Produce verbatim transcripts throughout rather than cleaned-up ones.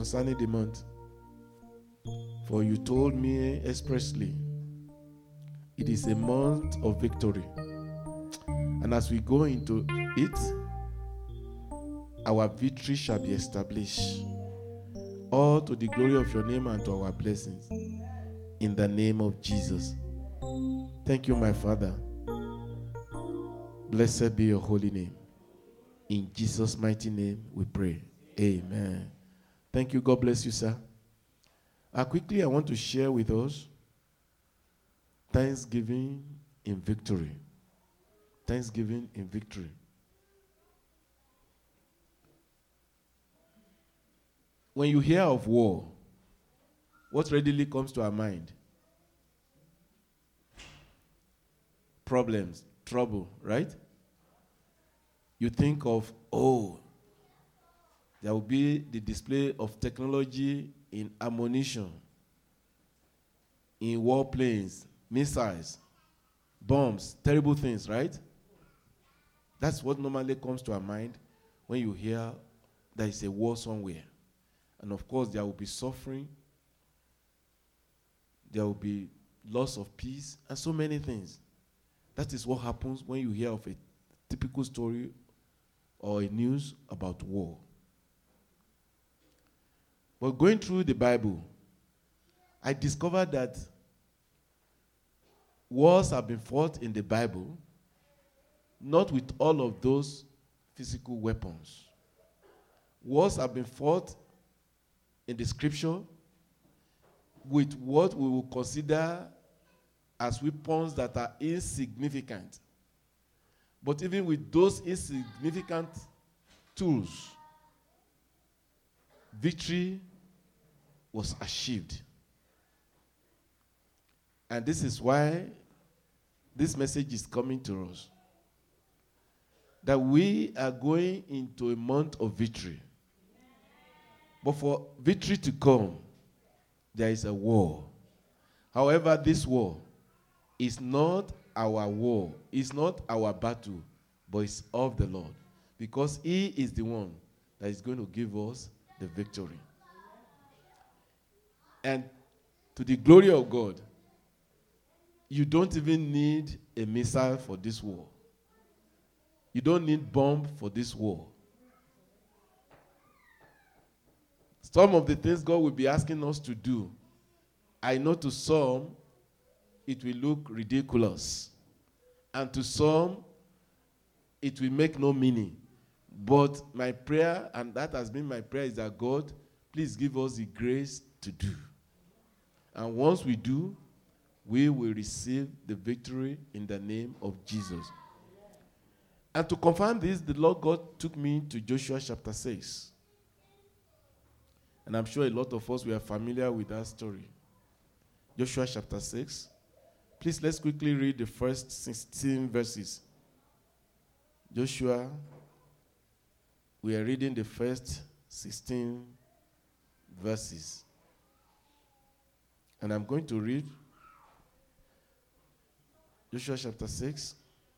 concerning the month. For you told me expressly, it is a month of victory. And as we go into it, our victory shall be established. All to the glory of your name and to our blessings. In the name of Jesus. Thank you, my Father. Blessed be your holy name. In Jesus' mighty name we pray. Amen. Thank you. God bless you, sir. Uh, quickly, I want to share with us Thanksgiving in victory. Thanksgiving in victory. When you hear of war, what readily comes to our mind? Problems, trouble, right? You think of, oh, there will be the display of technology in ammunition, in warplanes, missiles, bombs, terrible things, right? That's what normally comes to our mind when you hear there is a war somewhere. And of course, there will be suffering, there will be loss of peace, and so many things. That is what happens when you hear of a typical story or a news about war. But going through the Bible, I discovered that wars have been fought in the Bible, not with all of those physical weapons. Wars have been fought in the scripture with what we will consider as weapons that are insignificant. But even with those insignificant tools, victory was achieved. And this is why this message is coming to us. That we are going into a month of victory. But for victory to come, there is a war. However, this war is not our war. It's not our battle, but it's of the Lord. Because He is the one that is going to give us the victory. And to the glory of God, you don't even need a missile for this war. You don't need bomb for this war. Some of the things God will be asking us to do, I know to some, it will look ridiculous. And to some, it will make no meaning. But my prayer, and that has been my prayer, is that God, please give us the grace to do. And once we do, we will receive the victory in the name of Jesus. And to confirm this, the Lord God took me to Joshua chapter six. And I'm sure a lot of us were familiar with that story. Joshua chapter six. Please, let's quickly read the first sixteen verses. Joshua, we are reading the first sixteen verses. And I'm going to read Joshua chapter six.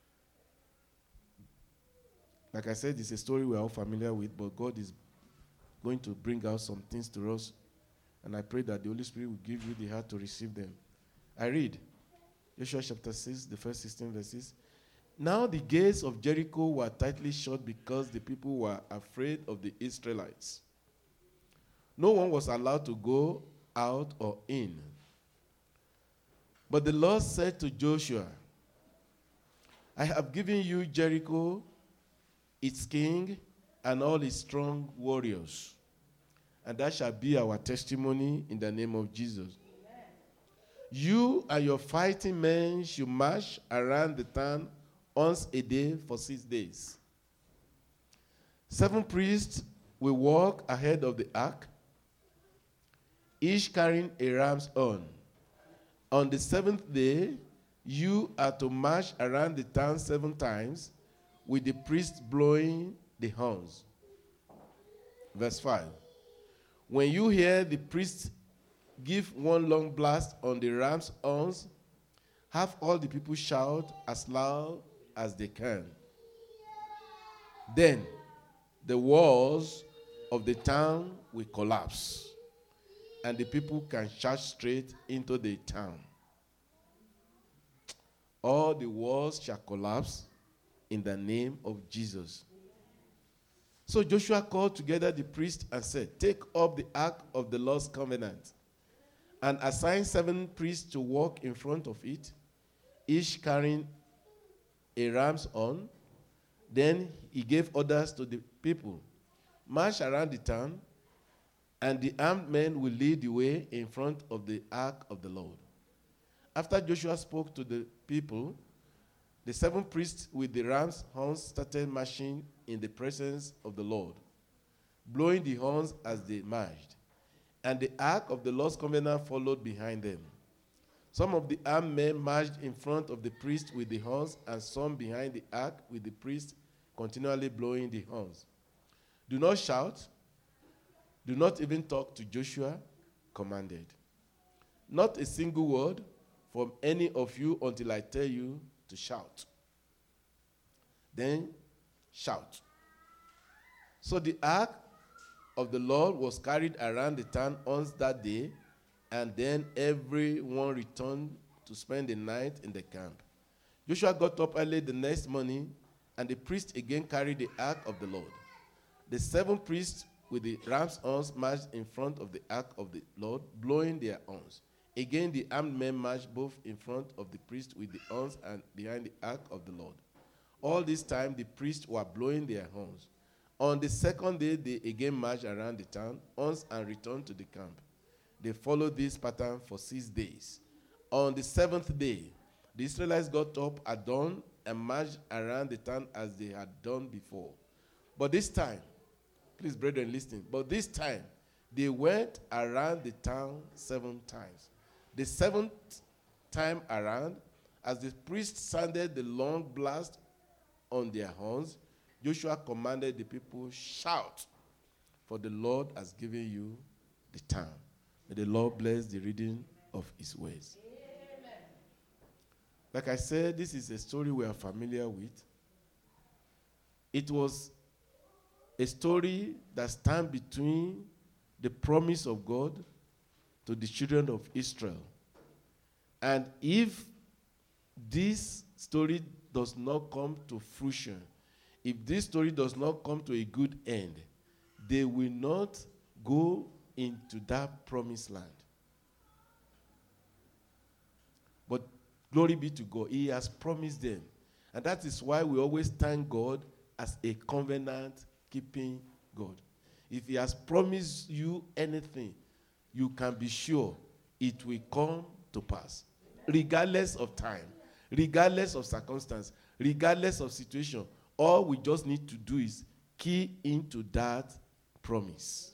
Like I said, it's a story we're all familiar with, but God is going to bring out some things to us. And I pray that the Holy Spirit will give you the heart to receive them. I read Joshua chapter six, the first sixteen verses. Now the gates of Jericho were tightly shut because the people were afraid of the Israelites. No one was allowed to go out or in. But the Lord said to Joshua, I have given you Jericho, its king, and all its strong warriors. And that shall be our testimony in the name of Jesus. Amen. You and your fighting men should march around the town once a day for six days. Seven priests will walk ahead of the ark, each carrying a ram's horn. On the seventh day, you are to march around the town seven times with the priests blowing the horns. Verse five. When you hear the priest give one long blast on the ram's horns, have all the people shout as loud as they can. Then the walls of the town will collapse, and the people can charge straight into the town. All the walls shall collapse in the name of Jesus. So Joshua called together the priests and said, take up the ark of the Lord's covenant, and assign seven priests to walk in front of it, each carrying a ram's horn. Then he gave orders to the people, march around the town, and the armed men will lead the way in front of the ark of the Lord. After Joshua spoke to the people, the seven priests with the ram's horns started marching in the presence of the Lord, blowing the horns as they marched. And the ark of the Lord's covenant followed behind them. Some of the armed men marched in front of the priest with the horns, and some behind the ark with the priest continually blowing the horns. Do not shout. Do not even talk to Joshua commanded. Not a single word from any of you until I tell you to shout. Then shout. So the ark of the Lord was carried around the town once that day, and then everyone returned to spend the night in the camp. Joshua got up early the next morning, and the priest again carried the ark of the Lord. The seven priests with the ram's horns marched in front of the ark of the Lord, blowing their horns. Again, the armed men marched both in front of the priest with the horns and behind the ark of the Lord. All this time, the priests were blowing their horns. On the second day, they again marched around the town once and returned to the camp. They followed this pattern for six days. On the seventh day, the Israelites got up at dawn and marched around the town as they had done before. But this time, please, brethren, listen. But this time, they went around the town seven times. The seventh time around, as the priest sounded the long blast on their horns, Joshua commanded the people, shout, for the Lord has given you the town. May the Lord bless the reading of his words. Amen. Like I said, this is a story we are familiar with. It was a story that stands between the promise of God to the children of Israel. And if this story does not come to fruition, if this story does not come to a good end, they will not go into that promised land. But glory be to God, he has promised them. And that is why we always thank God as a covenant-keeping God. If he has promised you anything, you can be sure it will come to pass, regardless of time, regardless of circumstance, regardless of situation. All we just need to do is key into that promise.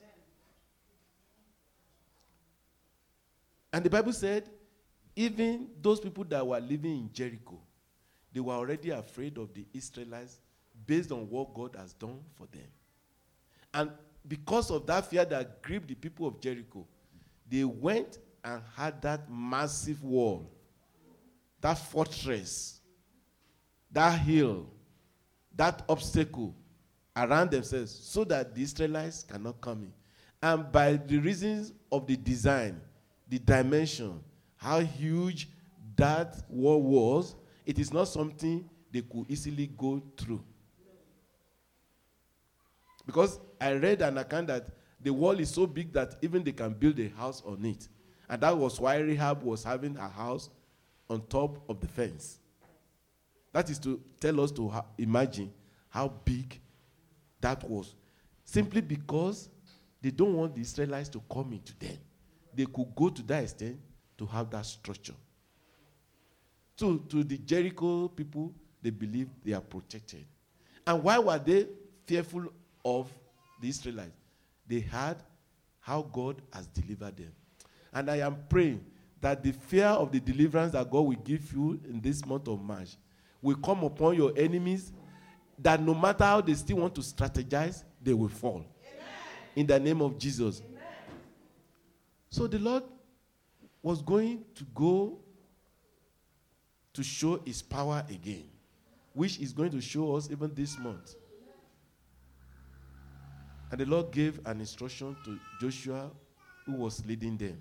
And the Bible said, even those people that were living in Jericho, they were already afraid of the Israelites based on what God has done for them. And because of that fear that gripped the people of Jericho, they went and had that massive wall, that fortress, that hill, that obstacle around themselves so that the Israelites cannot come in. And by the reasons of the design, the dimension, how huge that wall was, it is not something they could easily go through. Because I read an account that the wall is so big that even they can build a house on it. And that was why Rahab was having a house on top of the fence. That is to tell us to ha- imagine how big that was. Simply because they don't want the Israelites to come into them. They could go to that extent to have that structure. So to the Jericho people, they believe they are protected. And why were they fearful of the Israelites? They had how God has delivered them. And I am praying that the fear of the deliverance that God will give you in this month of March will come upon your enemies, that no matter how they still want to strategize, they will fall. Amen. In the name of Jesus. Amen. So the Lord was going to go to show his power again, which is going to show us even this month. And the Lord gave an instruction to Joshua, who was leading them.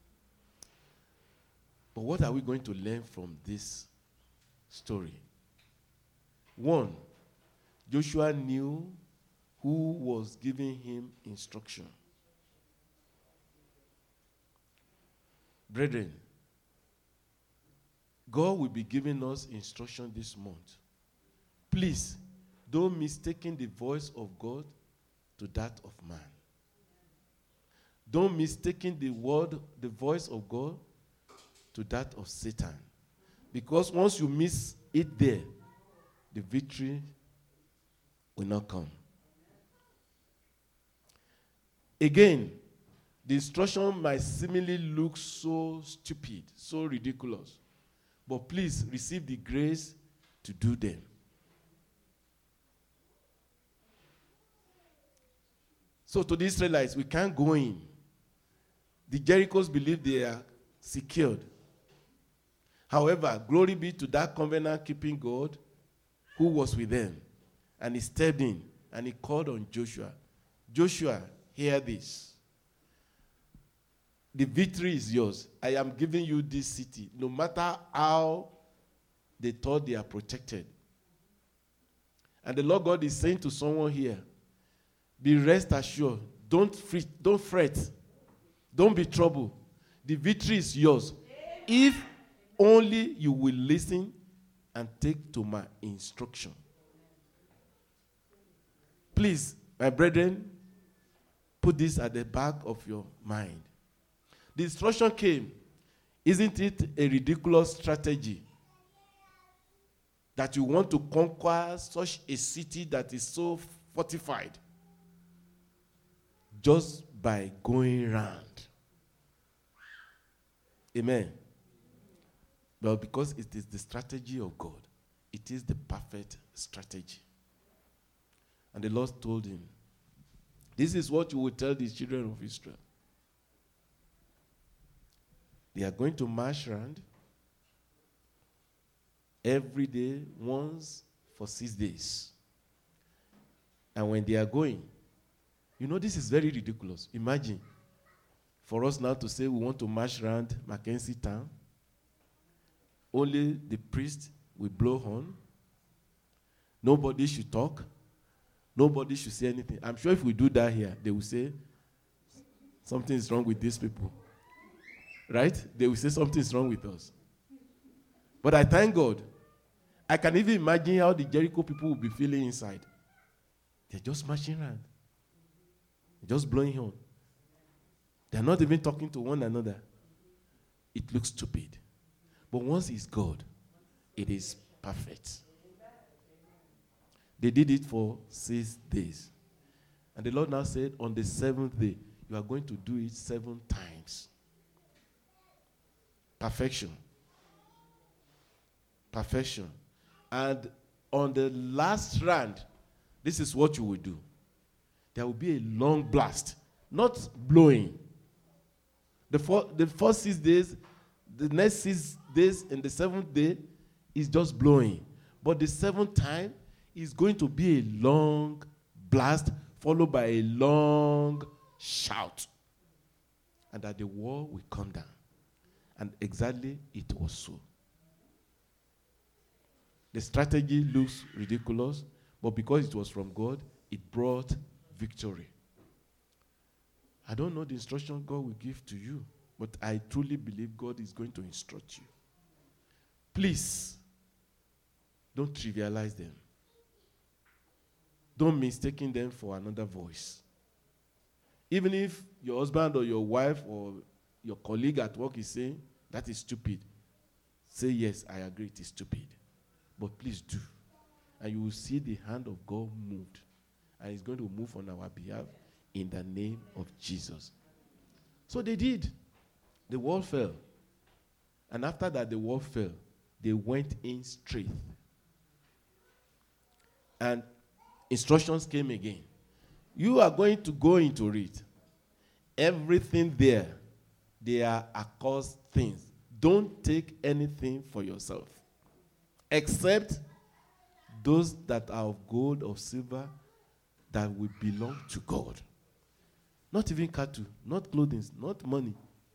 But what are we going to learn from this story? One, Joshua knew who was giving him instruction. Brethren, God will be giving us instruction this month. Please, don't mistake the voice of God to that of man. Don't mistake the word, the voice of God to that of Satan. Because once you miss it there, the victory will not come. Again, the instruction might seemingly look so stupid, so ridiculous. But please receive the grace to do them. So to the Israelites, we can't go in. The Jerichos believe they are secured. However, glory be to that covenant-keeping God who was with them. And he stepped in and he called on Joshua. Joshua, hear this. The victory is yours. I am giving you this city. No matter how they thought they are protected. And the Lord God is saying to someone here, be rest assured. Don't fret. Don't fret. Don't be troubled. The victory is yours. If only you will listen and take to my instruction. Please, my brethren, put this at the back of your mind. The instruction came. Isn't it a ridiculous strategy that you want to conquer such a city that is so fortified just by going round? Amen. Well, because it is the strategy of God. It is the perfect strategy. And the Lord told him, this is what you will tell the children of Israel. They are going to march around every day, once for six days. And when they are going, you know, this is very ridiculous. Imagine for us now to say we want to march around Mackenzie town. Only the priest will blow horn. Nobody should talk. Nobody should say anything. I'm sure if we do that here, they will say, something is wrong with these people. Right? They will say something is wrong with us. But I thank God. I can even imagine how the Jericho people will be feeling inside. They're just marching around. They're just blowing horn. They're not even talking to one another. It looks stupid. But once it's God, it is perfect. They did it for six days. And the Lord now said, on the seventh day, you are going to do it seven times. Perfection. Perfection. And on the last round, this is what you will do. There will be a long blast, not blowing. The, four, the first six days, the next six days, and the seventh day is just blowing. But the seventh time is going to be a long blast followed by a long shout. And that the wall will come down. And exactly it was so. The strategy looks ridiculous, but because it was from God, it brought victory. I don't know the instruction God will give to you, but I truly believe God is going to instruct you. Please, don't trivialize them. Don't mistake them for another voice. Even if your husband or your wife or your colleague at work is saying, that is stupid, say, yes, I agree, it is stupid. But please do. And you will see the hand of God moved. And it's going to move on our behalf in the name of Jesus. So they did. The wall fell. And after that, the wall fell. They went in straight. And instructions came again. You are going to go into it. Everything there, they are accursed things. Don't take anything for yourself. Except those that are of gold or silver that will belong to God. Not even cattle, not clothing, not money.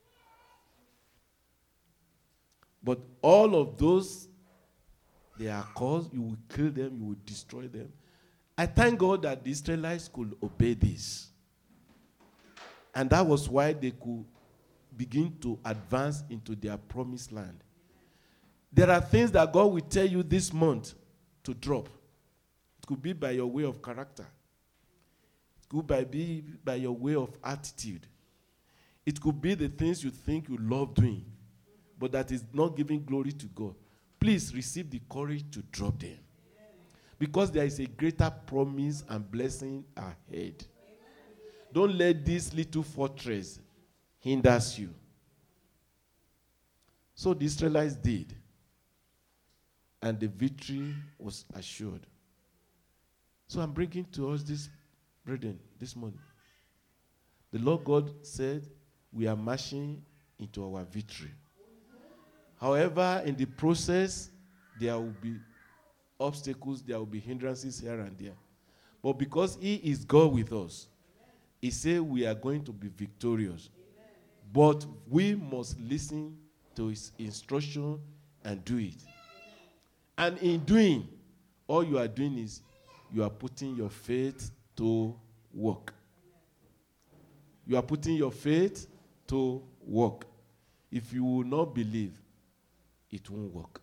But all of those, they are caused, you will kill them, you will destroy them. I thank God that the Israelites could obey this. And that was why they could begin to advance into their promised land. There are things that God will tell you this month to drop. It could be by your way of character. It could be by your way of attitude. It could be the things you think you love doing, but that is not giving glory to God. Please receive the courage to drop them. Because there is a greater promise and blessing ahead. Don't let this little fortress hinder you. So the Israelites did. And the victory was assured. So I'm bringing to us this, brethren, this morning. The Lord God said, we are marching into our victory. However, in the process, there will be obstacles, there will be hindrances here and there. But because He is God with us, He said we are going to be victorious. Amen. But we must listen to His instruction and do it. Amen. And in doing, all you are doing is you are putting your faith to work. You are putting your faith to work. If you will not believe, it won't work.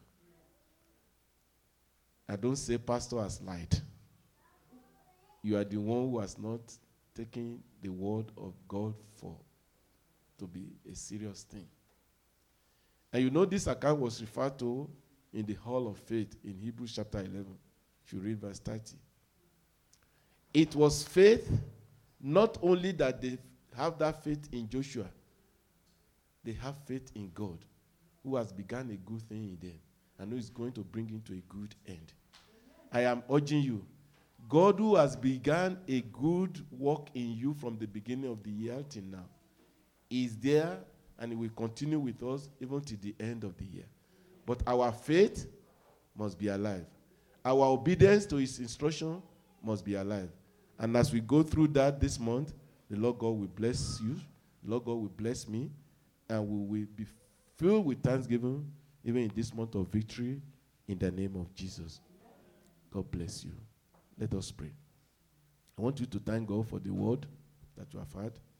I don't say pastor has lied. You are the one who has not taken the word of God for to be a serious thing. And you know this account was referred to in the Hall of Faith in Hebrews chapter eleven. If you read verse thirty. It was faith, not only that they have that faith in Joshua, they have faith in God, who has begun a good thing in them and who is going to bring it to a good end. I am urging you, God who has begun a good work in you from the beginning of the year till now is there and He will continue with us even to the end of the year. But our faith must be alive. Our obedience to His instruction must be alive. And as we go through that this month, the Lord God will bless you, the Lord God will bless me, and we will be filled with thanksgiving even in this month of victory in the name of Jesus. God bless you. Let us pray. I want you to thank God for the word that you have heard.